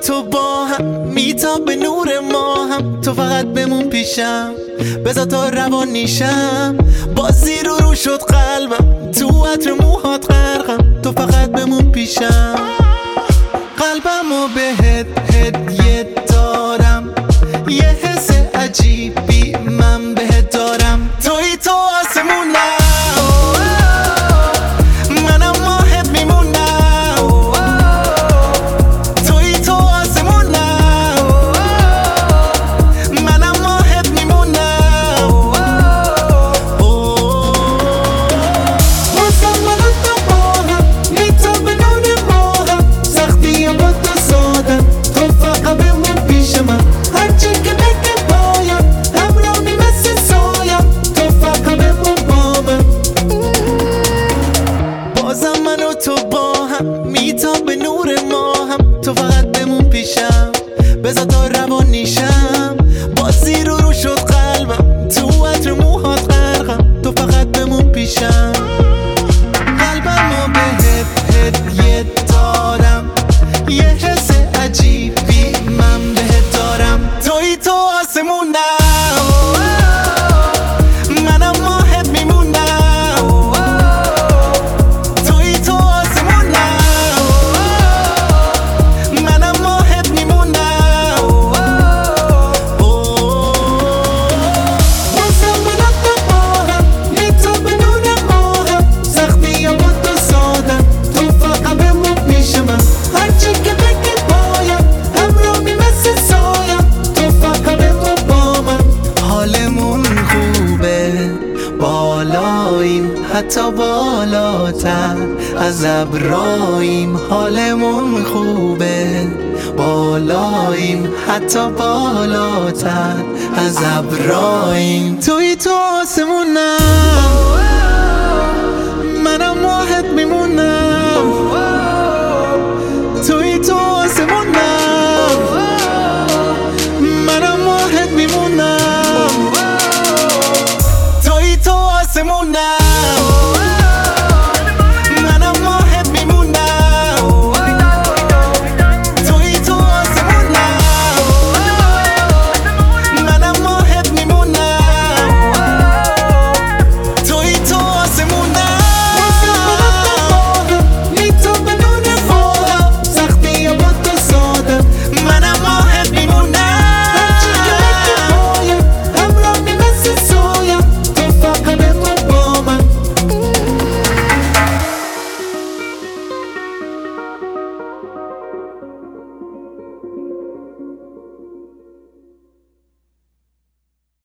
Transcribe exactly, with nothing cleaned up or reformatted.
تو با هم میتاب به نور ما هم. تو فقط بمون پیشم بذار تا روان نیشم. بازی رو رو شد قلبم تو عطر موهات غرقم. تو فقط بمون پیشم. قلبمو بهت هدیه دارم. یه حس عجیبی من بهت دارم. توی تو آسمونم منم ماهت میمونم. توی تو آسمونم منم ماهت میمونم. واسه من تو باهم میتاب به نور ماهم. سختی با تو سادم تو فقط بمون پیش من. هرچی که بگه پایم همراهی مثل سایم. تو فقط بمون با من. بازم من و تو با هم میتاب به نور ماهم. تو فقط بمون پیشم بذار تا روان نیشم. بازی رو رو شد قلبم تو عطر موهات غرقم. تو فقط بمون پیشم. قلبمو بهت هدیه دارم. یه حس عجیبی من بهت دارم. توی تو آسمونم منم ماهت میمونم. توی تو آسمونم منم ماهت میمونم. واسه من تو باهم میتاب به نور ماهم. سختی با تو سادم تو فقط بمون پیش من. هرچی که بگی پایم همراهی مثل سایم. تو فقط بمون با من. حالمون خوبه بالاییم حتی بالاتر از ابراییم. حالمون خوبه بالاییم حتی بالاتر از ابراییم. توی تو آسمونم